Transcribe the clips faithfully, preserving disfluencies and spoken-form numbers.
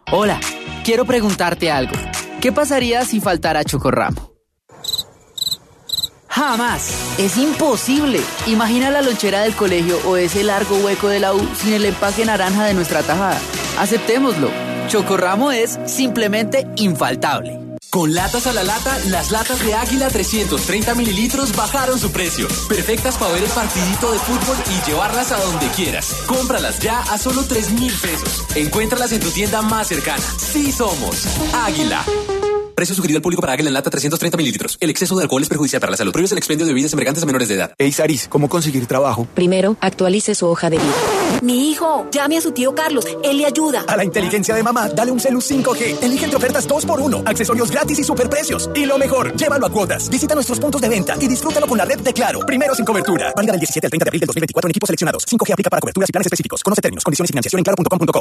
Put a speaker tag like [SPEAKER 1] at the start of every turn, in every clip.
[SPEAKER 1] Hola, quiero preguntarte algo. ¿Qué pasaría si faltara Chocorramo? ¡Jamás! ¡Es imposible! Imagina la lonchera del colegio o ese largo hueco de la U sin el empaque naranja de nuestra tajada. Aceptémoslo. Chocorramo es simplemente infaltable.
[SPEAKER 2] Con latas a la lata, las latas de Águila trescientos treinta mililitros bajaron su precio. Perfectas para ver el partidito de fútbol y llevarlas a donde quieras. Cómpralas ya a solo tres mil pesos. Encuéntralas en tu tienda más cercana. Sí somos Águila. Precio sugerido al público para Águila en lata trescientos treinta mililitros. El exceso de alcohol es perjudicial para la salud. Prohíbe el expendio de bebidas embriagantes a menores de edad.
[SPEAKER 3] Hey, Saris, ¿cómo conseguir trabajo?
[SPEAKER 4] Primero, actualice su hoja de vida.
[SPEAKER 5] Mi hijo, llame a su tío Carlos. Él le ayuda.
[SPEAKER 6] A la inteligencia de mamá, dale un Celu cinco G. Elige entre ofertas dos por uno, accesorios gratis y superprecios. Y lo mejor, llévalo a cuotas. Visita nuestros puntos de venta y disfrútalo con la red de Claro. Primero sin cobertura. Válida del diecisiete al treinta de abril del dos mil veinticuatro en equipos seleccionados. cinco G aplica para coberturas y planes específicos. Conoce términos, condiciones y financiación en claro punto com punto co.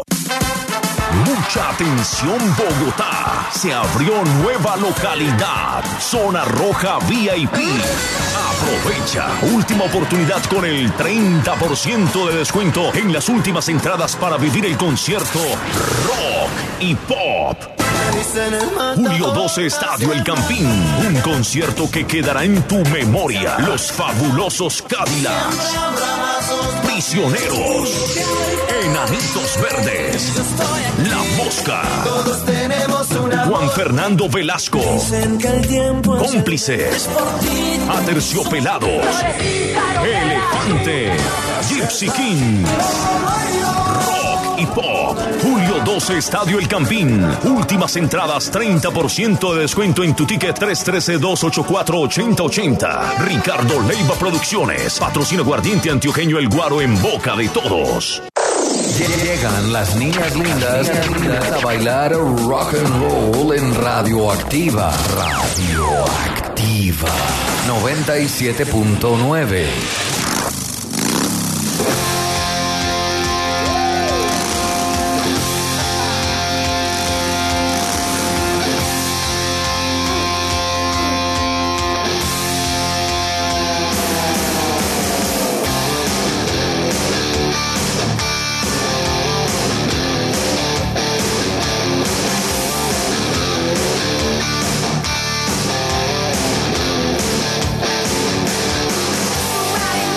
[SPEAKER 7] Mucha atención, Bogotá. Se abrió nueva localidad. Zona Roja V I P. Aprovecha. Última oportunidad con el treinta por ciento de descuento en las últimas entradas para vivir el concierto Rock y Pop. Julio doce, Estadio El Campín. Un concierto que quedará en tu memoria. Los fabulosos Cadillacs. Prisioneros. Enanitos Verdes. La Mosca. Juan Fernando Velasco. Cómplices. Aterciopelados. Elefante. Gypsy Kings. Rock y Pop. Julio doce, Estadio El Campín. Últimas entradas, treinta por ciento de descuento en tu ticket. Tres uno tres, dos ocho cuatro, ocho cero ocho cero. Ricardo Leiva Producciones. Patrocina Aguardiente Antioqueño El Guaro en boca de todos.
[SPEAKER 8] Llegan las niñas lindas a bailar rock and roll en Radioactiva. Radioactiva noventa y siete punto nueve.
[SPEAKER 9] Right.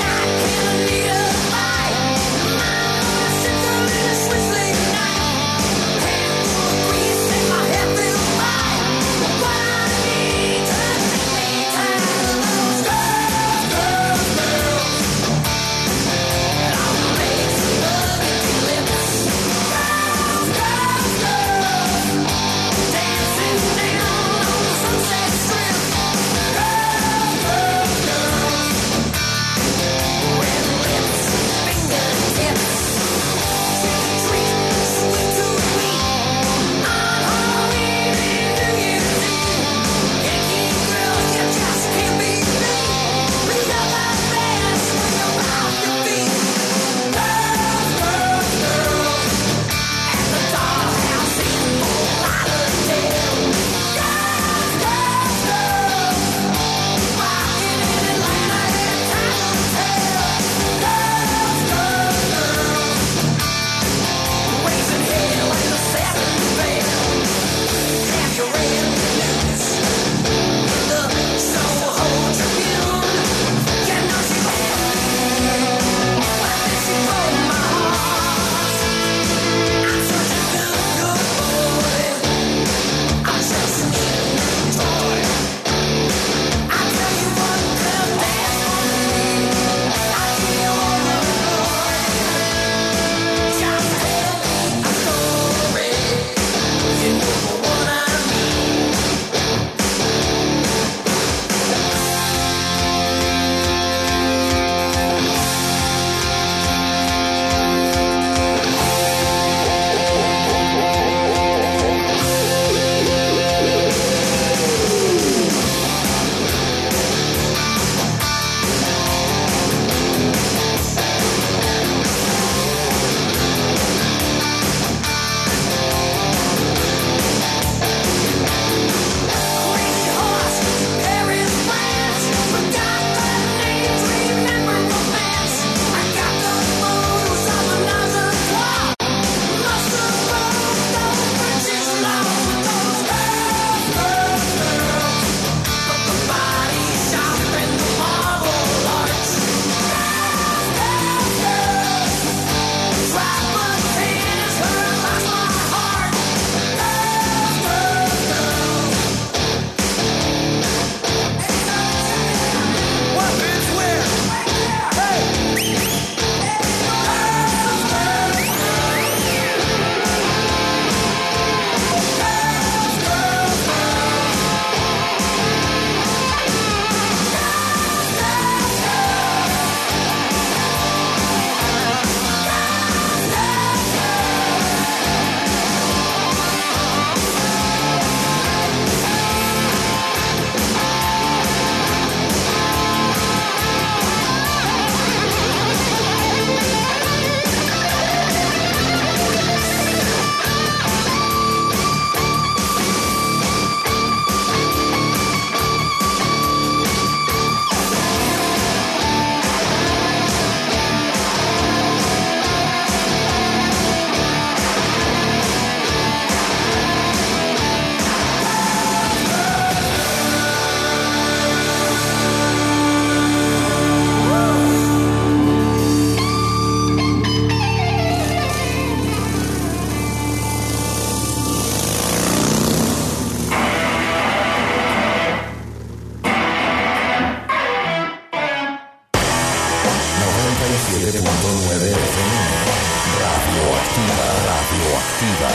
[SPEAKER 8] Radioactiva.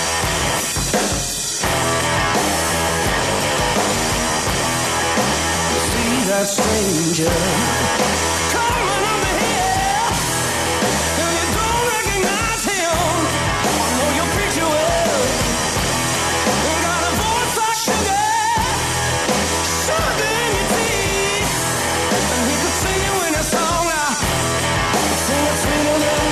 [SPEAKER 9] See that stranger coming over here, and you don't recognize him. I know your picture well. You got a voice like sugar, sugar in your teeth, and he could sing you in a song. I sing it sweeter than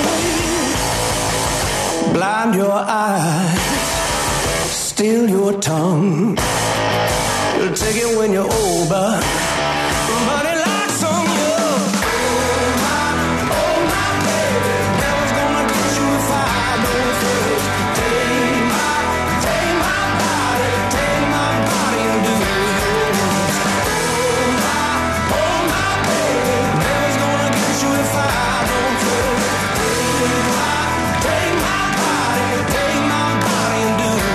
[SPEAKER 9] me. Blind your eyes, steal your tongue. You'll take it when you're old, but but it locks on you. Oh my, oh my baby, never's gonna get you if I don't first. Take my, take my body, take my body and do yours. Oh my, oh my baby, never's gonna get you if I don't first. Take my, take my body, take my body and do yours.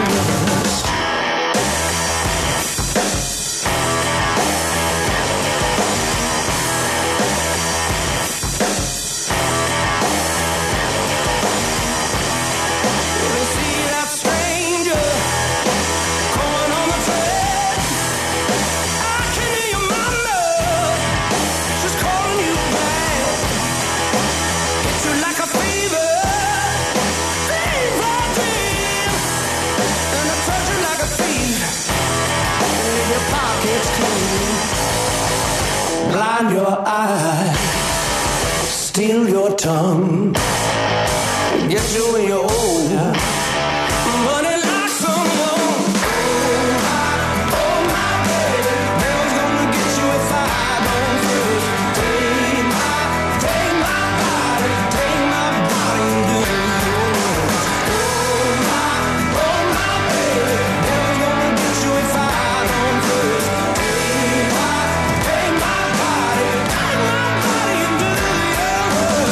[SPEAKER 9] Blind your eyes, steal your tongue, get you when you're old, but it locks on you. Oh my, oh my baby, never's gonna get you if I don't first. Take my, take my body, take my body and do yours. Oh my, oh my baby, never's gonna get you if I don't first. Take my, take my body, take my body and do yours.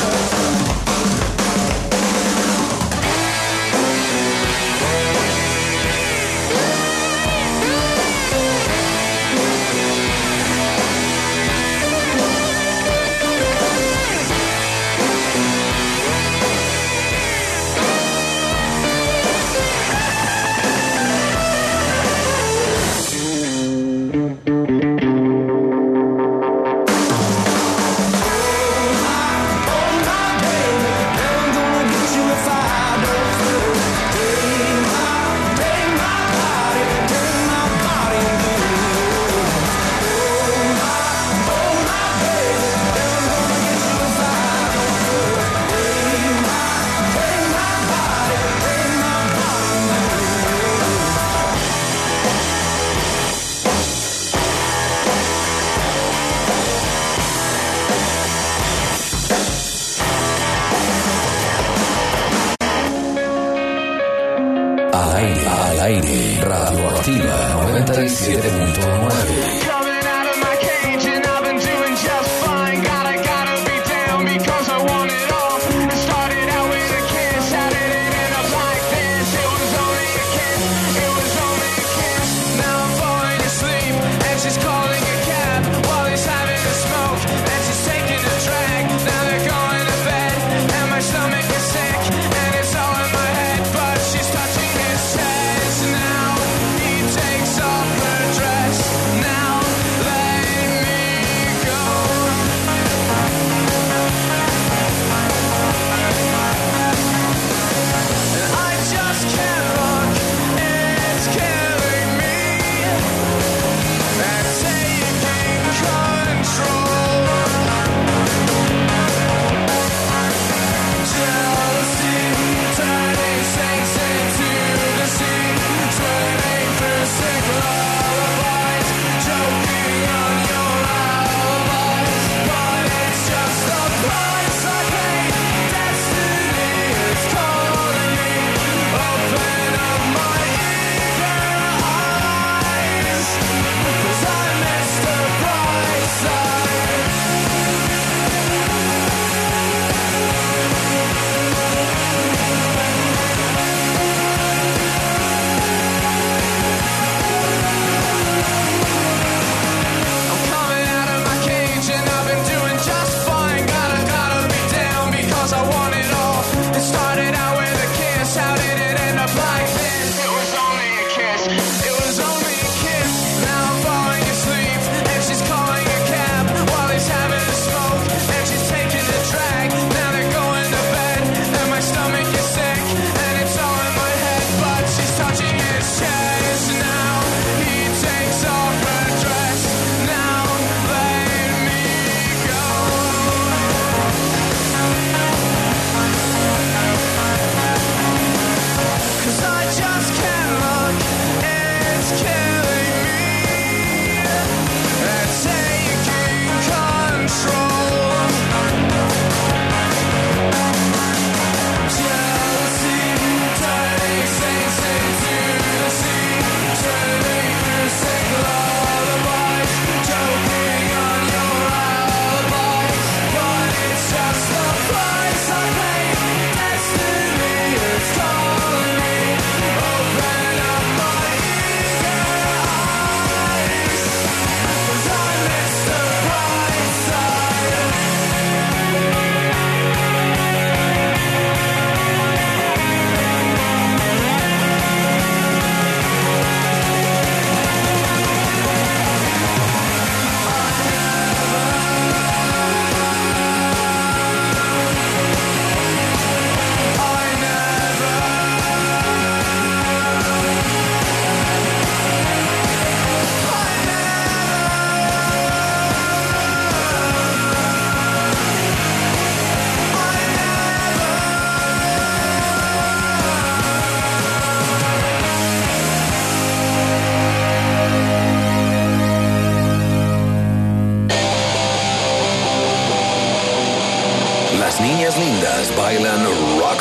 [SPEAKER 8] Al aire, al aire, Radioactiva noventa y siete punto nueve.
[SPEAKER 9] Now he takes off her dress. Now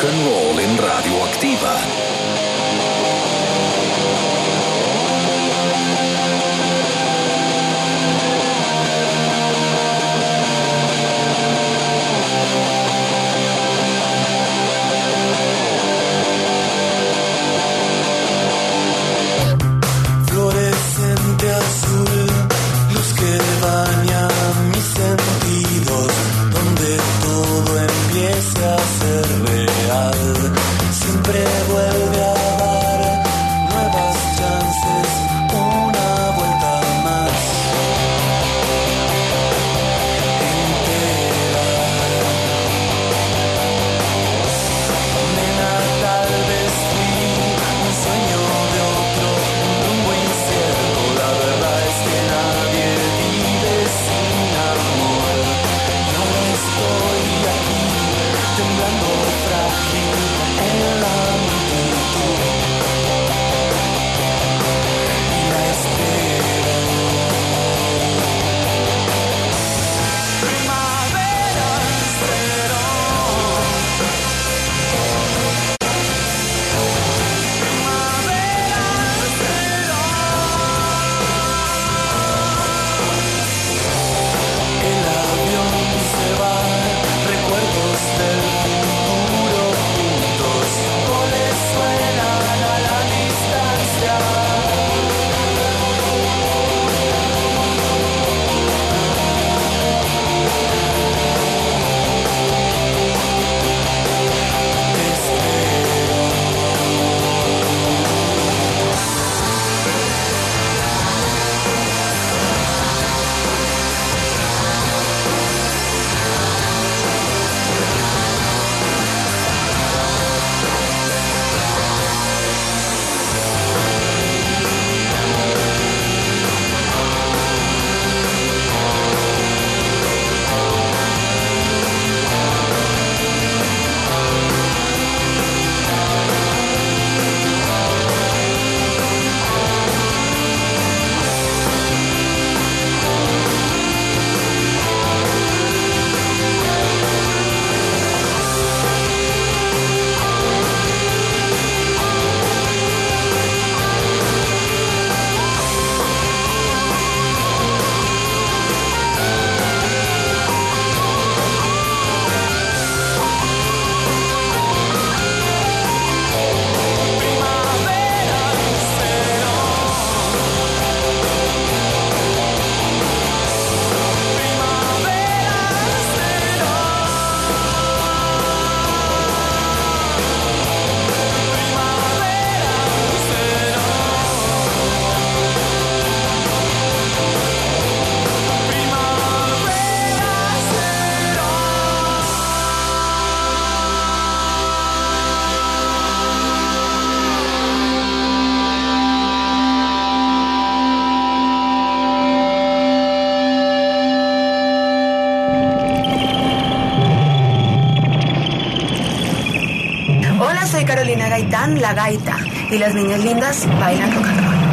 [SPEAKER 7] and roll en Radioactiva.
[SPEAKER 9] Fluorescente azul, luz que baña mis sentidos, donde todo empieza a ser real. Siempre vuelve a dar nuevas chances, una vuelta más. Entera. Nena, tal vez fui un sueño de otro, un rumbo incierto. La verdad es que nadie vive sin amor. Y ahora estoy aquí, temblando frágil en la multitud. Y la espero. Primavera cero. Primavera cero. El avión se va, recuerdos del futuro juntos, goles suenan a la distancia. Te espero.
[SPEAKER 10] Hola, soy Carolina Gaitán, la gaita, y las niñas lindas bailan rock and roll.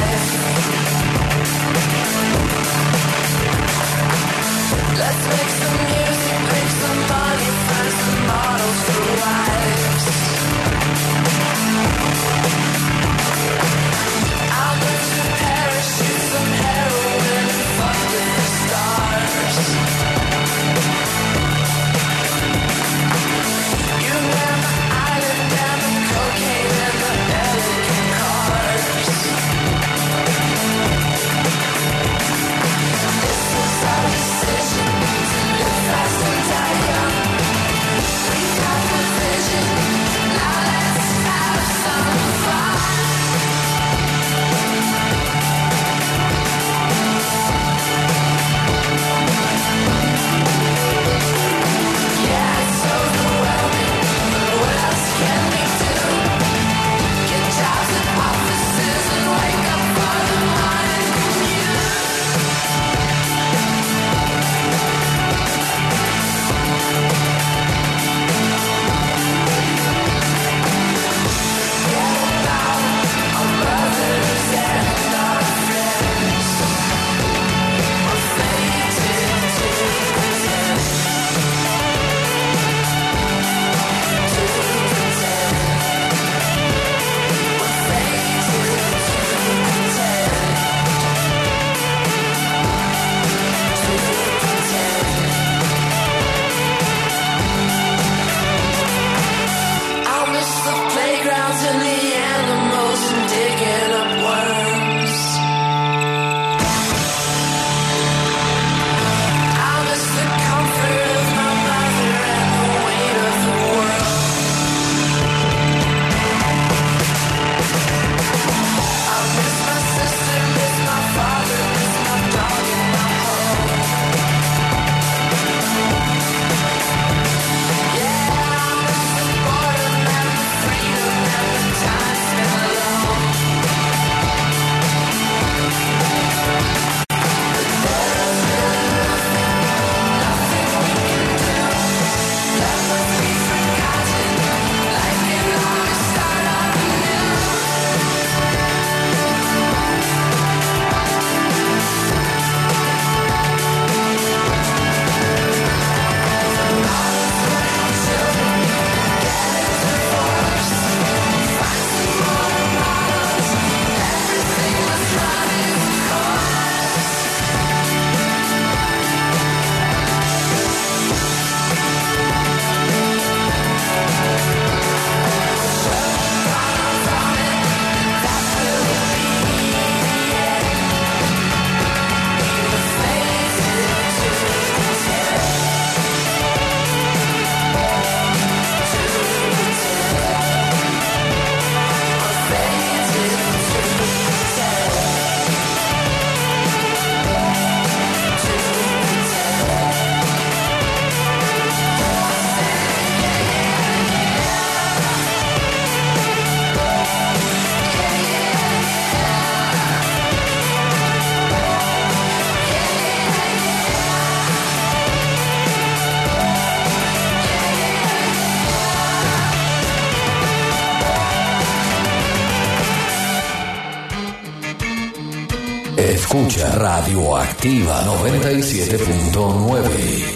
[SPEAKER 9] Let's make some
[SPEAKER 8] escucha Radioactiva noventa y siete punto nueve.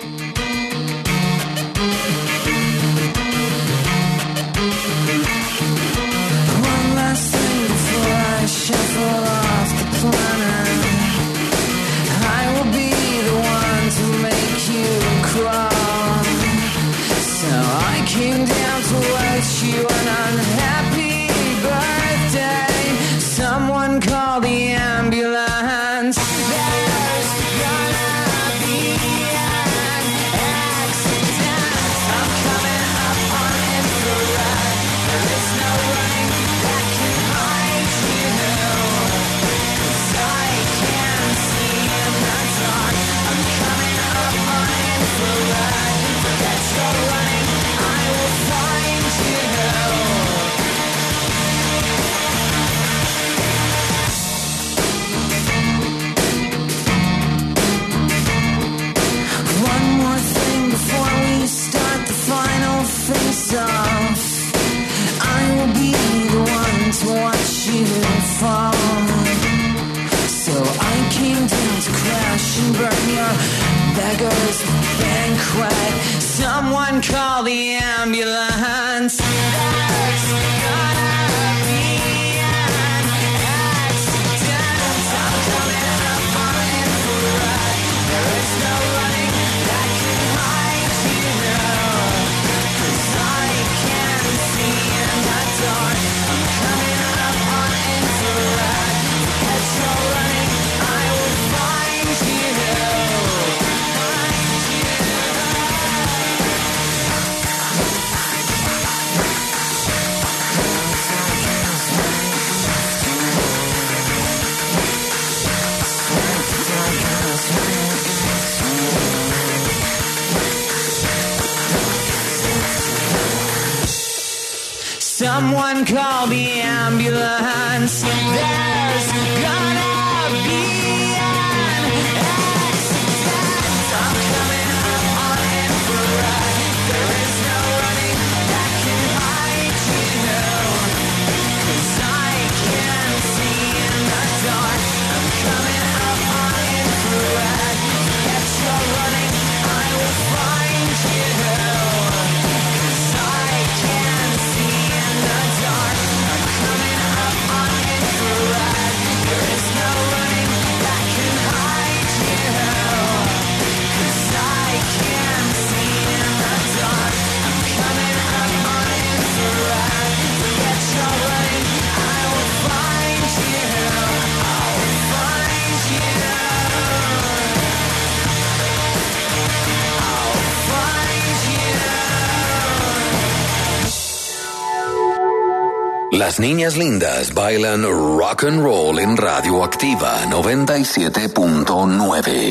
[SPEAKER 9] Someone call the ambulance. There's gonna be an accident. I'm coming up on infrared. There is no running that can hide you now, 'cause I can see in the dark. I'm coming up on infrared. Heads all running, I will find you. Someone call the ambulance. There's gonna be an accident. I'm coming up on infrared. There is no running that can hide you now, 'cause I can see in the dark. I'm coming up on infrared. Get your running, I will find you, 'cause I can see in the dark. I'm coming up on infrared. There is no running that can hide you, 'cause I can see in the dark. I'm coming up on infrared. Get your running, I will find you. I'll find you. I'll find you.
[SPEAKER 8] Las niñas lindas bailan rock and roll en Radioactiva noventa y siete punto nueve.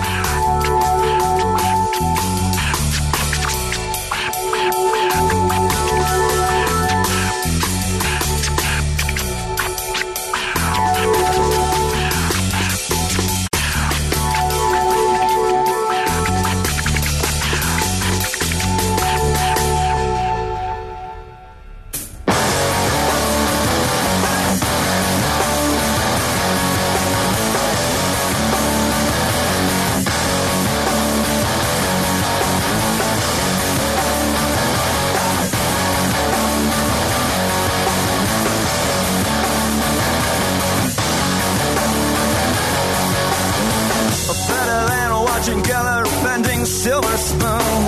[SPEAKER 9] Silver spoons,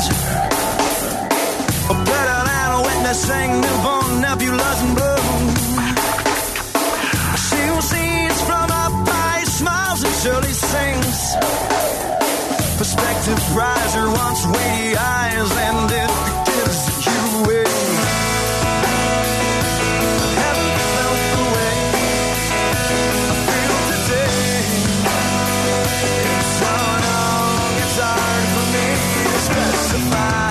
[SPEAKER 9] better than witnessing newborn nebulas and bloom. She who sees from up high, smiles and surely sings. Perspective riser wants weighty eyes, and it gives you away. Haven't felt the way I feel today. It's so long, it's hard for me to specify.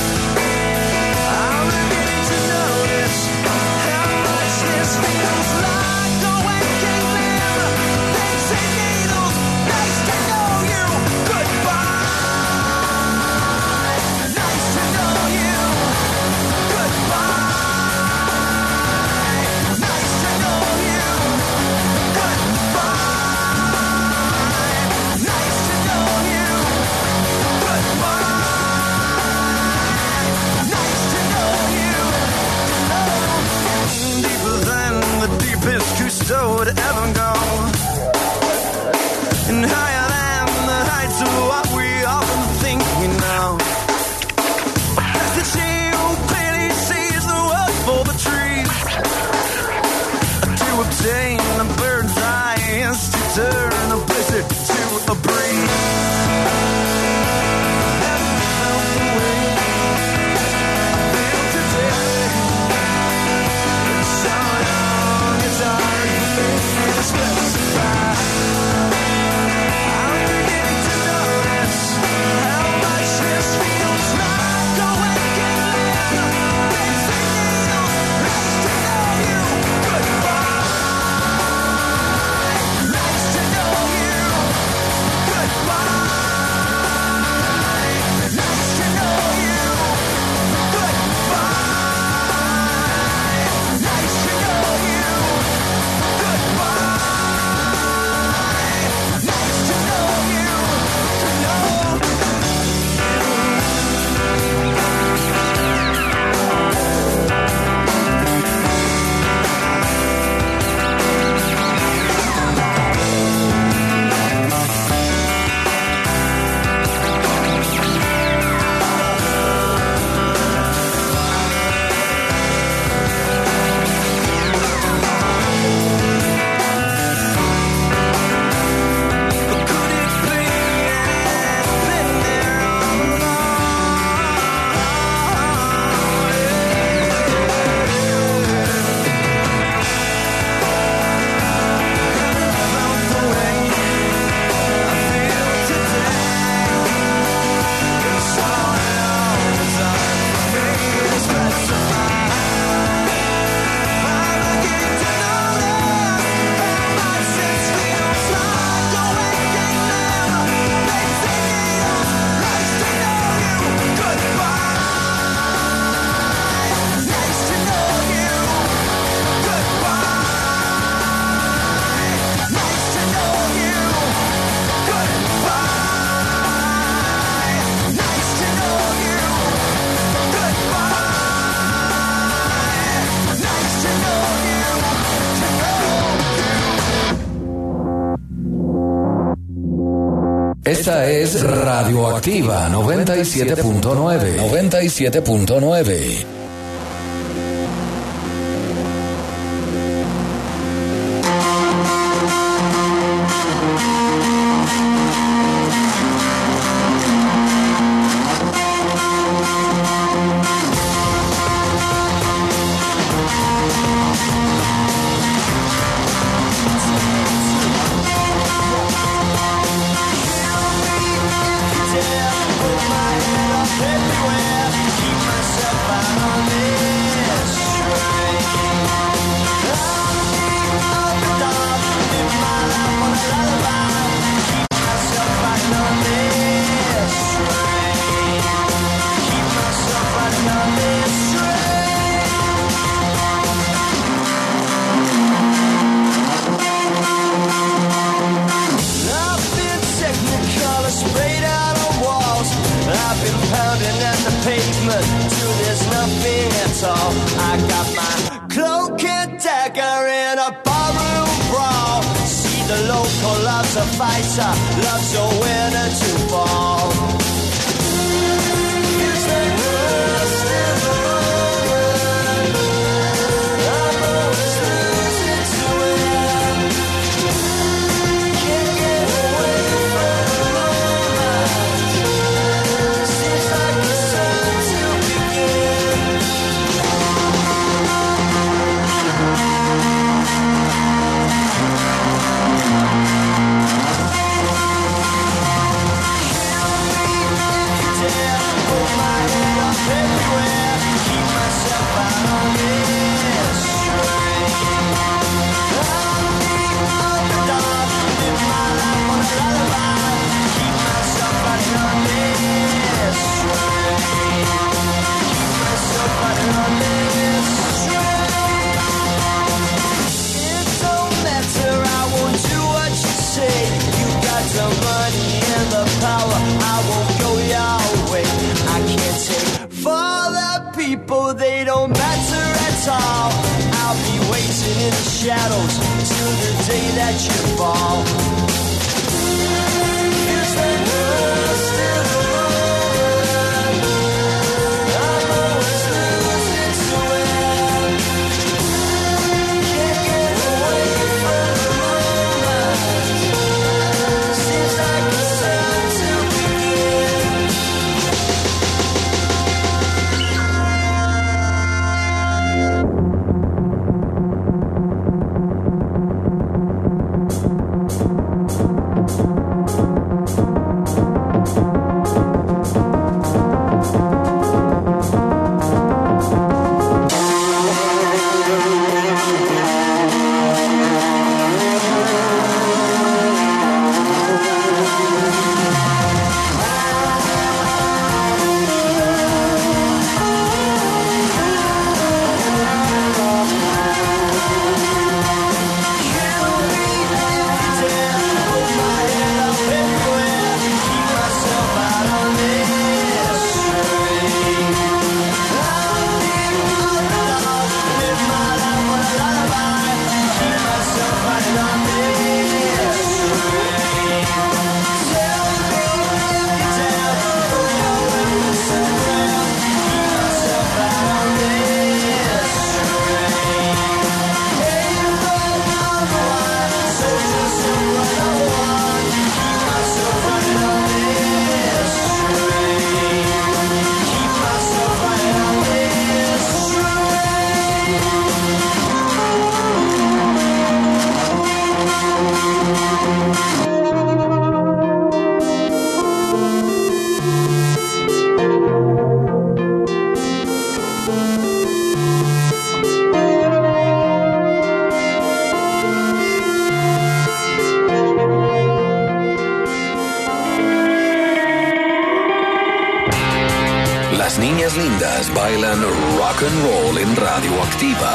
[SPEAKER 9] I'm beginning to notice how much this feels like. The waking man, they say needles, they and higher than the heights of what we often think we know. As the she who clearly sees the world for the trees, to obtain a bird's eye is to turn a blizzard to a breeze.
[SPEAKER 8] Esta es Radioactiva noventa y siete punto nueve. noventa y siete punto nueve.
[SPEAKER 9] shadows till the day that you fall.
[SPEAKER 2] Las niñas lindas bailan rock and roll en Radioactiva.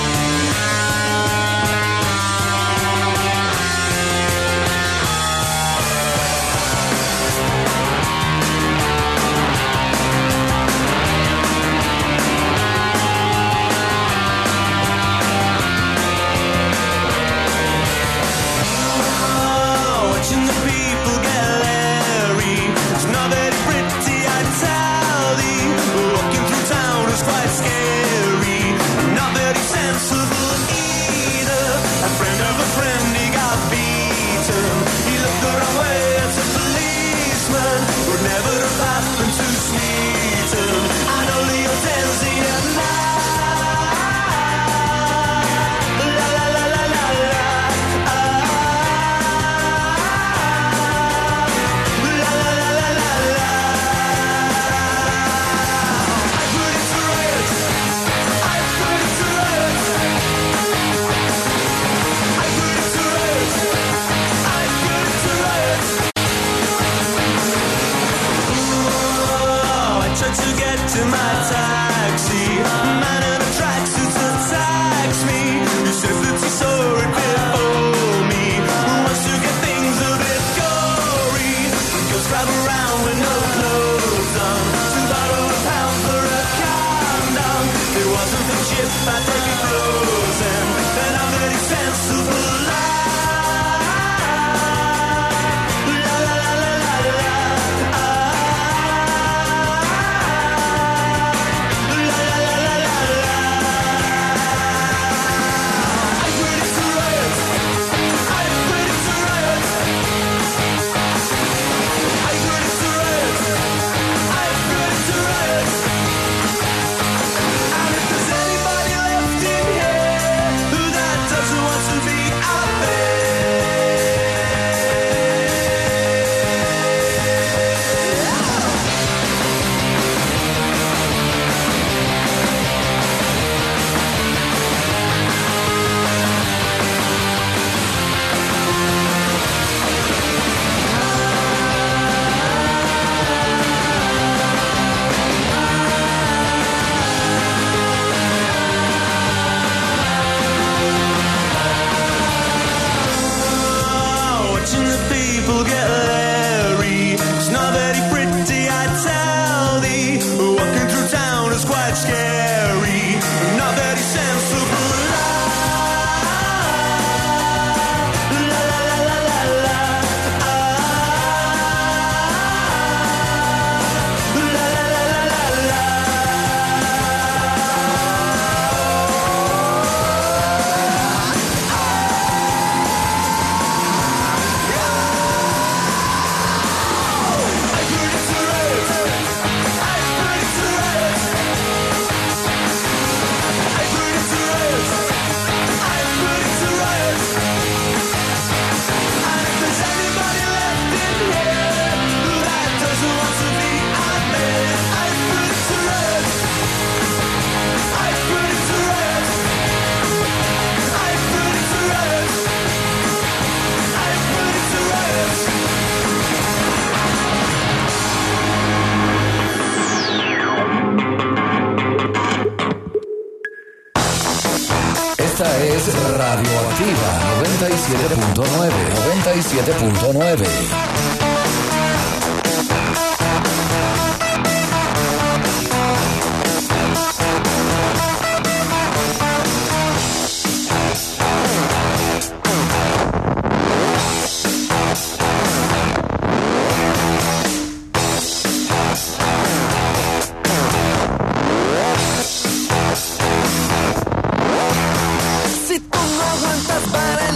[SPEAKER 8] Esta es Radioactiva noventa y siete punto nueve. noventa y siete punto nueve.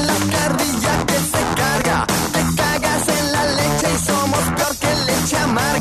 [SPEAKER 11] Te cagas en la leche y somos peor que leche amarga.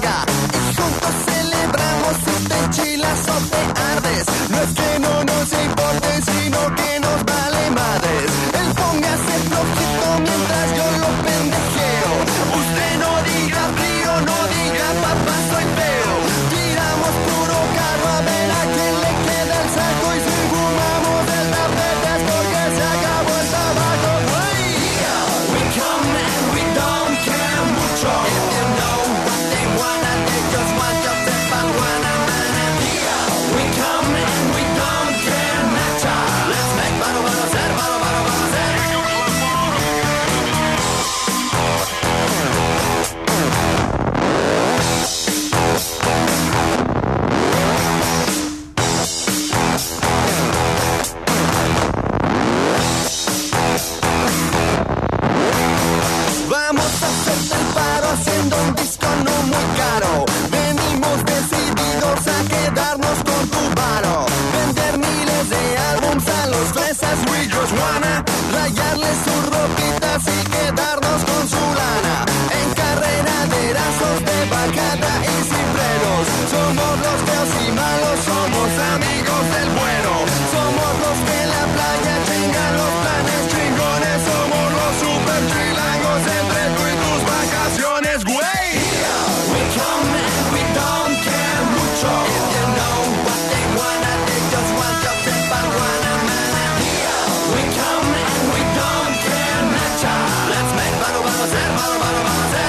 [SPEAKER 9] Venimos a hacerte el paro haciendo un disco no muy caro. Venimos decididos a quedarnos con tu varo. Vender miles de álbums a los fresas, we just wanna rayarles sus ropitas y quedarnos con su lana. En carrera de erazos, de bajada y cifreros. Somos los feos y malos, somos amigos del bueno. Somos los que en la playa chingan los planes chingones. Somos los super chilangos entre tú y tus vacaciones, güey. We come and we don't care mucho. If you know what they wanna, they just want to flip and wanna mana. We come and we don't care mucho. Let's make baro baro ser, baro baro baro ser.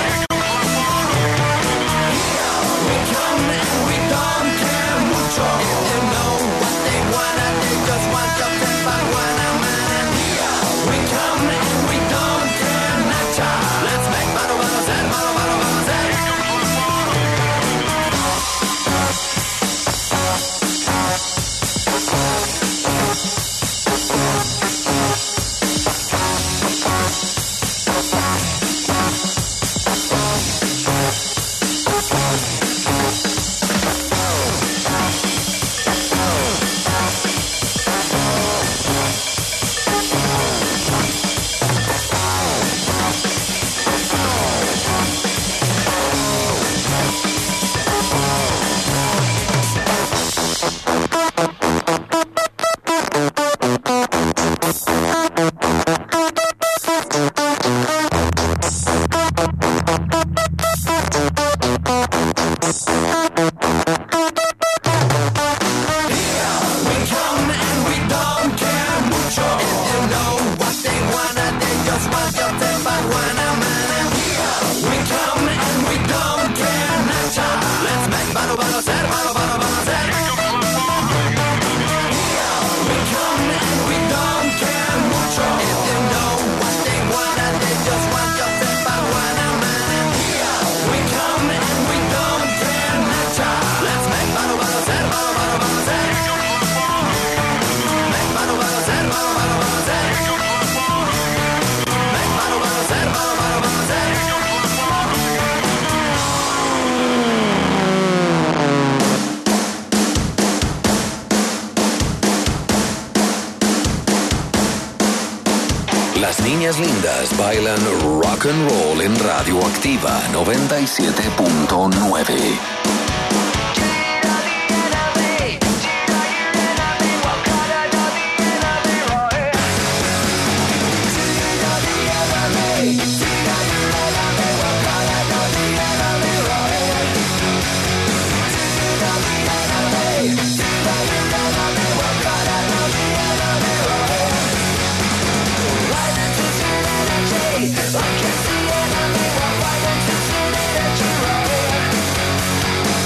[SPEAKER 9] We come and we don't care mucho. If you know what they wanna, they just want to flip and wanna mana. We come and we don't care mucho. Let's make baro baro ser, baro baro baro ser.
[SPEAKER 8] Las niñas lindas bailan rock and roll en Radioactiva noventa y siete punto nueve.
[SPEAKER 9] I can see enemy, we're fighting to see energy.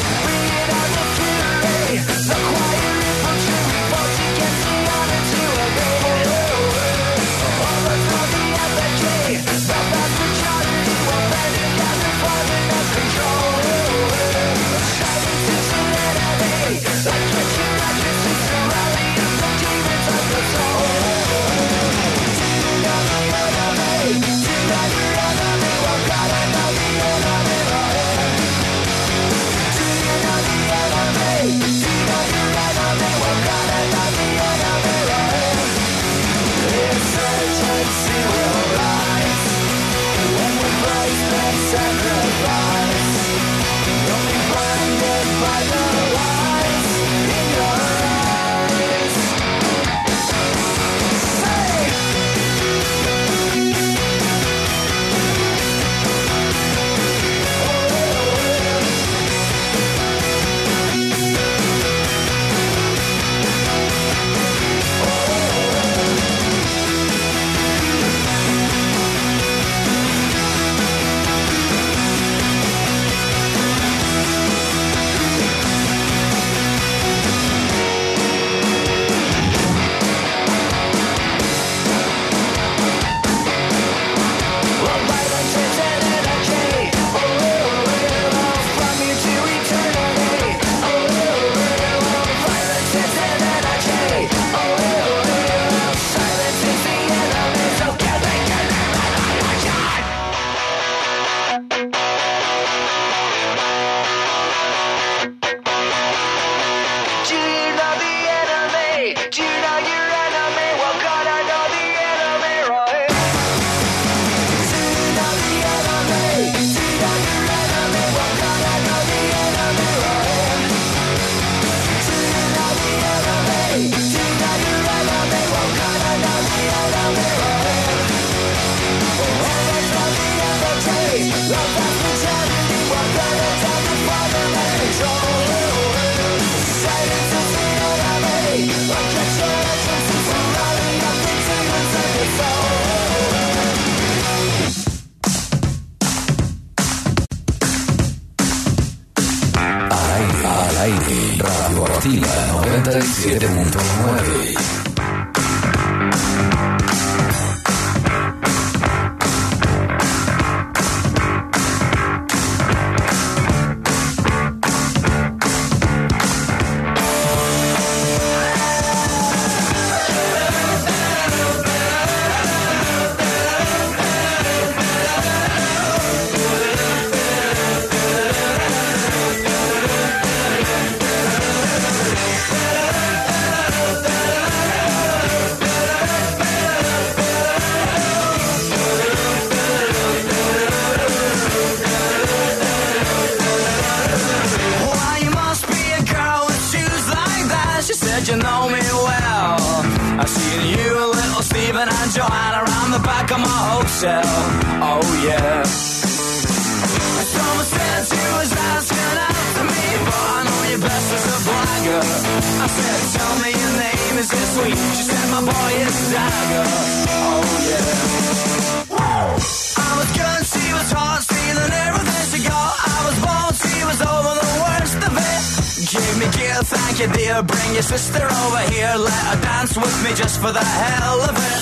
[SPEAKER 8] al aire. Radioactiva noventa y siete punto nueve.
[SPEAKER 9] You know me well. I seen you, little Stephen and Joanna around the back of my hotel. Oh yeah. Someone said you was asking out to me, but I know you best as a blagger. I said, tell me your name, is it sweet? She said, my boy is Dagger. Oh yeah. I was good, she was hot, stealing everything she got. I was bold, she was over the worst of it. Give me gear, thank you dear. Bring your sister over here. Let her dance with me just for the hell of it.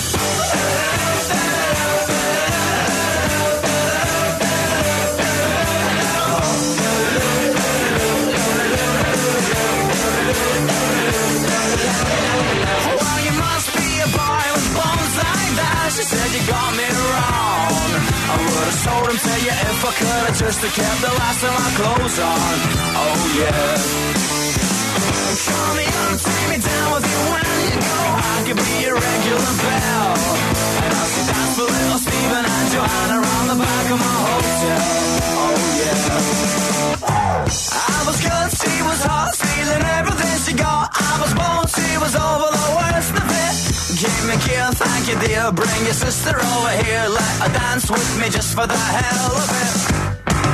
[SPEAKER 9] Well, you must be a boy with bones like that. She said you got me wrong. I would have sold him to you if I could have just kept the last of my clothes on. Oh yeah. Call me up, take me down with you when you go. I could be your regular bell. And I'll sit down for little Stephen and Joanna around the back of my hotel. Oh yeah. I was good, she was hot, stealing everything she got. I was bold, she was over the worst of it. Give me gear, thank you dear. Bring your sister over here. Let her dance with me just for the hell of it.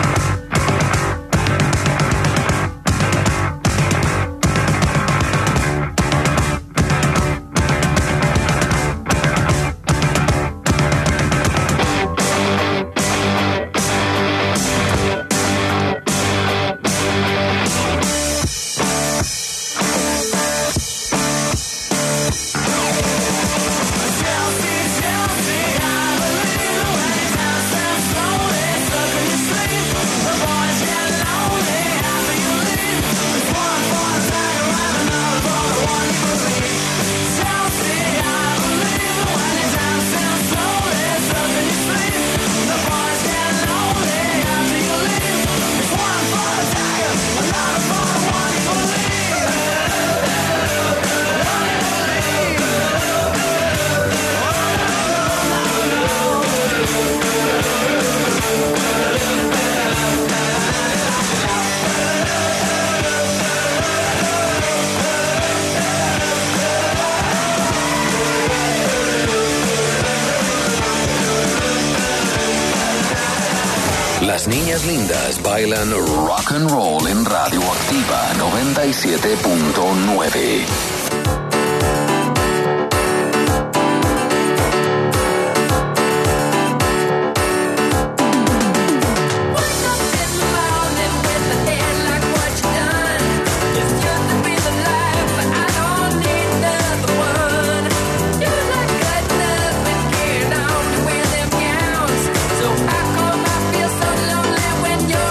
[SPEAKER 8] Las niñas lindas bailan rock and roll en Radioactiva noventa y siete punto nueve.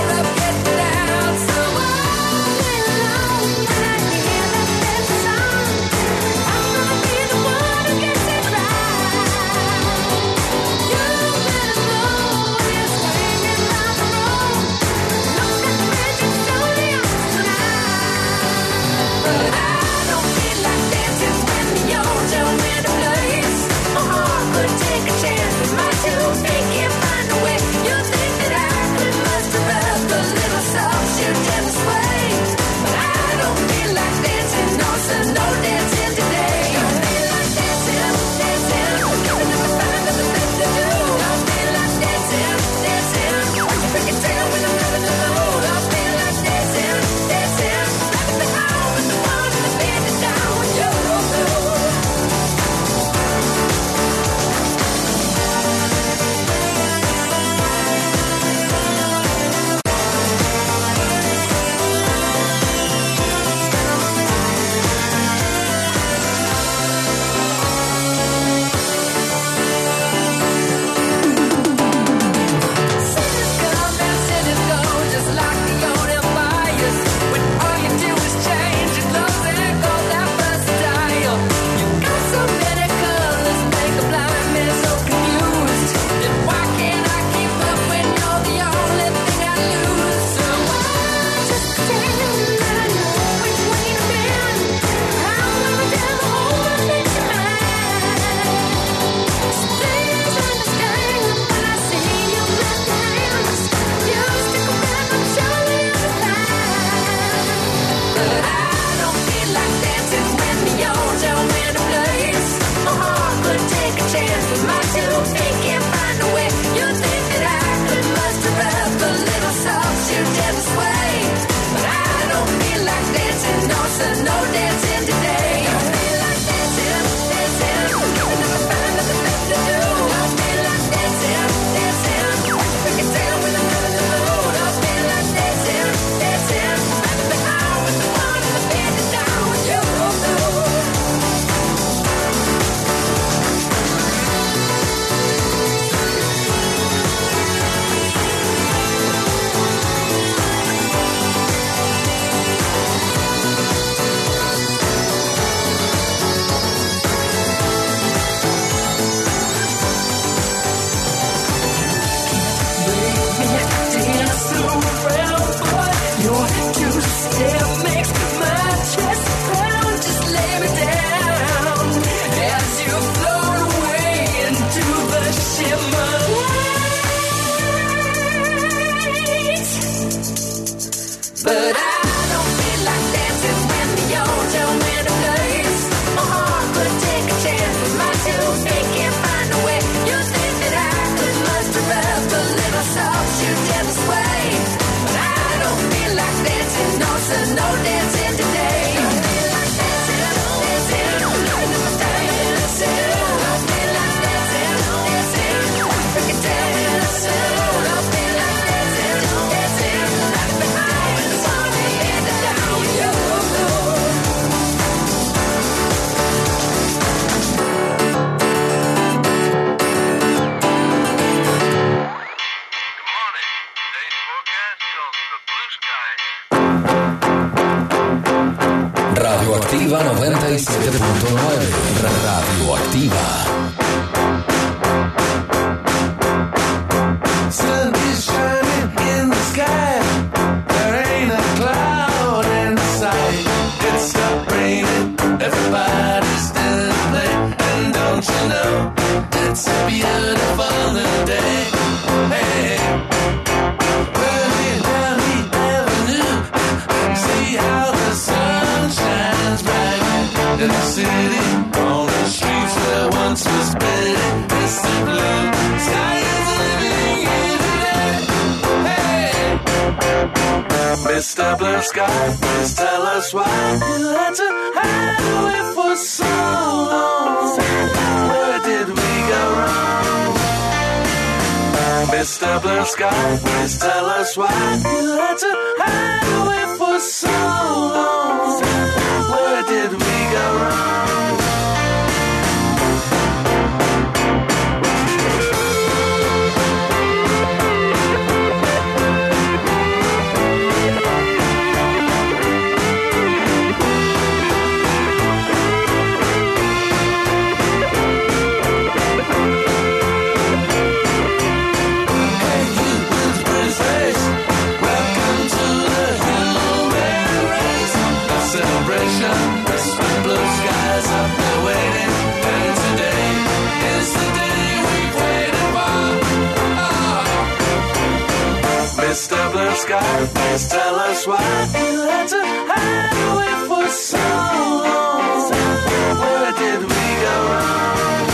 [SPEAKER 11] Song
[SPEAKER 9] But I don't feel like dancing when the yo-yo went ablaze. My heart could take a chance, but my two-feet can't find a way. You think that I could muster up a little soft-shoe devil's way. But I don't feel like dancing, no, so no dancing today. Don't feel like dancing, dancing, dancing. Don't feel like dancing, dancing, freaking dancing. Don't feel like dancing, dancing. Left behind, sorry, and down with you.
[SPEAKER 8] Radioactiva noventa y siete punto nueve. Radioactiva.
[SPEAKER 9] Sun is shining in the sky. There ain't a cloud in sight. It's stopped raining. Everybody's still at play. And don't you know, it's a beautiful new day. Hey, we're here down the avenue. See how the sun shines bright in the city. On the streets where once was pretty. It's the blue sky is living here today. Hey, Mister Blue Sky, please tell us why you had to hide away for so long. Where did we go wrong? Mister Blue Sky, please tell us why you had to hide away for so long. Where did we go wrong? Mister Blue Sky, please tell us why you had to hide away for so long. Where did we go wrong?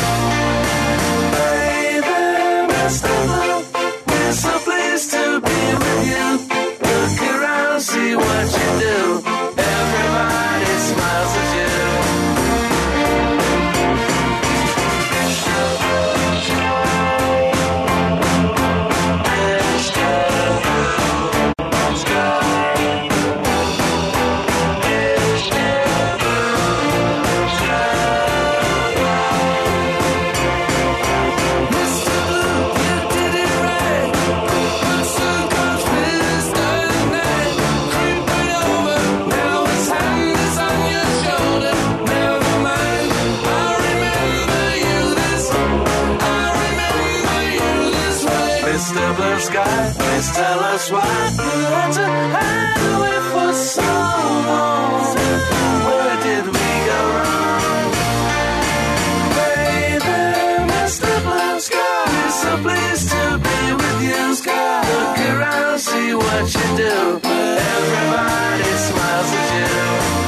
[SPEAKER 9] Baby, Mister Blue, we're so pleased to be with you. Look around, see what you do. Everybody smiles at you. Mister Blue Sky, please tell us why you had to hide away for so long. Where did we go wrong? Baby, Mister Blue Sky, we're so pleased to be with you. Sky, look around, see what you do. Everybody smiles at you.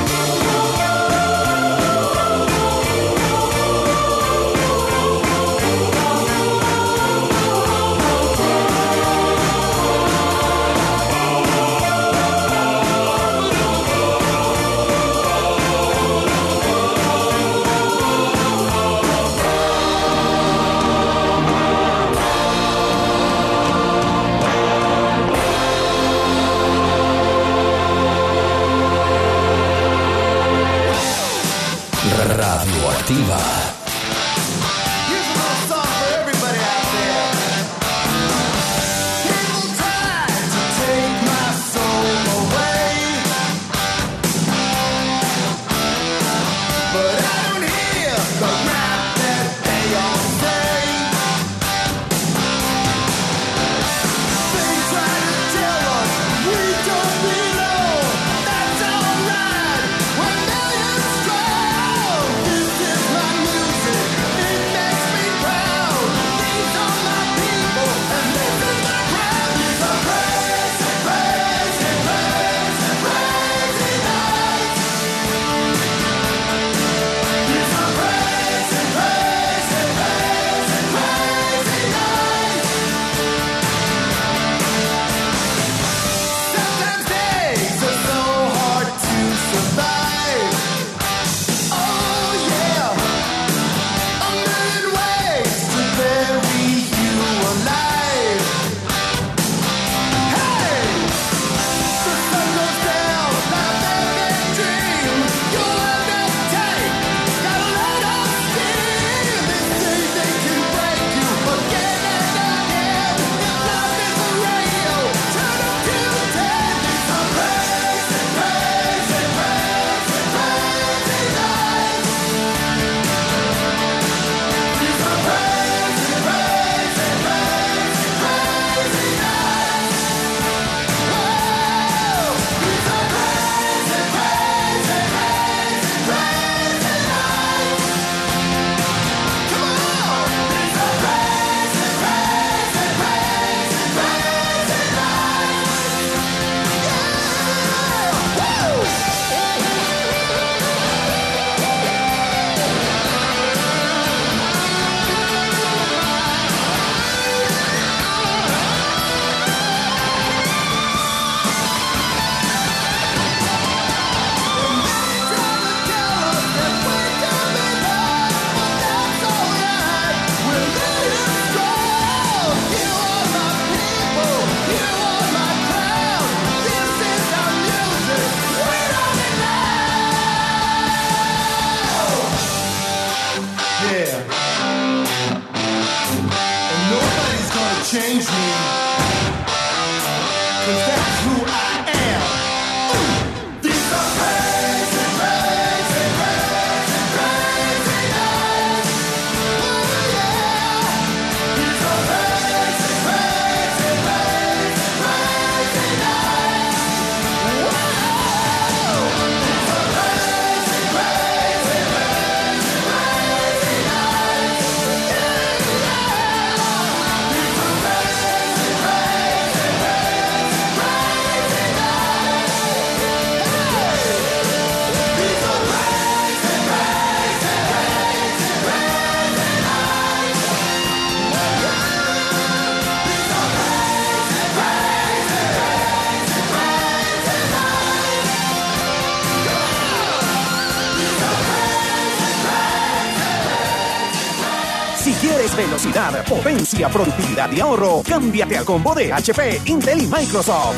[SPEAKER 8] Radioactiva.
[SPEAKER 9] That's alright. When millions strong, this is my new
[SPEAKER 6] velocidad, potencia, productividad y ahorro. Cámbiate al combo de H P, Intel y Microsoft.